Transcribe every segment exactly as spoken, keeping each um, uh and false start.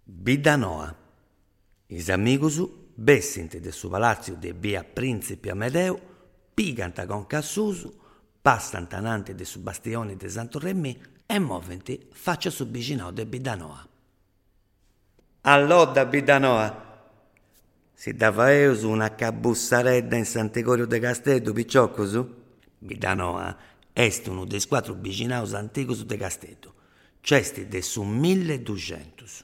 Bidda Noa. Is amigos bessint de su palazzu de Via Principe Amedeo, pigant con Cassusu, passant anante de su bastione de Santo Remi e movent faccia su vicinau de Bidda Noa. Allora, Bidda Noa, si dava eus una cabussaredda in Sant'Egorio de Castedo, piccioccos? Bidda Noa est unu des quattro vicinaus anticos de Castedo, cesti de su milleducentos.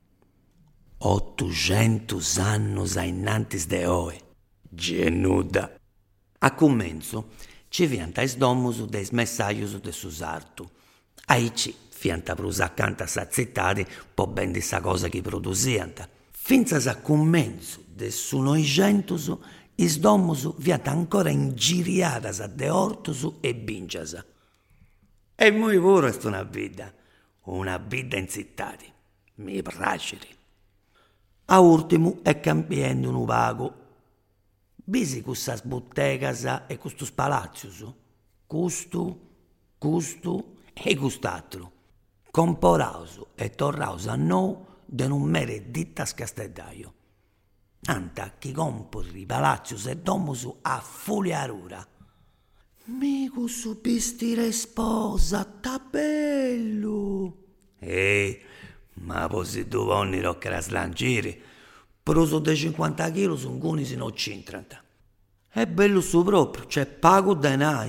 Ottucentos annos innantis de oe. Genuda. A commenzo ci fiant is domus de is messaius de su sartu. Aici fiant prus accanto a sa zittadi po bendi sa cosa chi produsiant. Finzas a commenzo de su noixentus is domus fiant ancora ingiriadas de ortus e bincias. E mui puru est una bidda, una bidda in zittadi. Mi praciri. A ultimu è cambiendo unu pagu. Bisi cussas buttegas e custus palazius. Custu, custu e cust'atru. Comporaus e torraus a nou de nun mere dittas casteddaiu. Anta chi compori palazius e domus a fuliarura. Mi cussu bistire sposa, ta bellu. E... ma posi du vonni rocchera slanciri, prusu de cinquanta chilos un cuni si non c'intranta. È bello su proprio, c'è pago denai.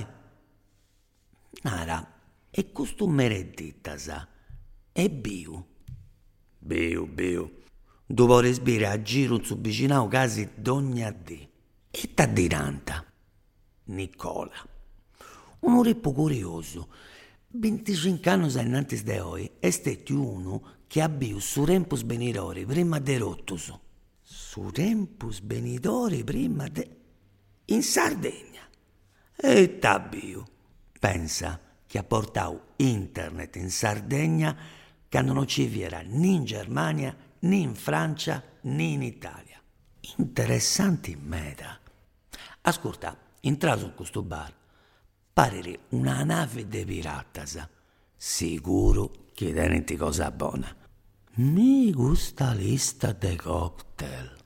Nara, e custu meredittas, è biu. Biu, biu. Du poris bire a giro su vicinau casi d'ogna dì. E t'addiranta. Nicola. Unu rippu curiosu. venticinque annos innantis de oi est unu che abbiu su tempus benidori prima de rottus. Su tempus benidori prima de... in Sardegna. E t'abbiu. Pensa che ha portau internet in Sardegna quando non ci viera né in Germania, né in Francia, né in Italia. Interessanti meta. Ascolta, intraso in questo bar, parere una nave de piratas. Sicuro che tenenti cosa buona. Mi gusta lista de cocktail.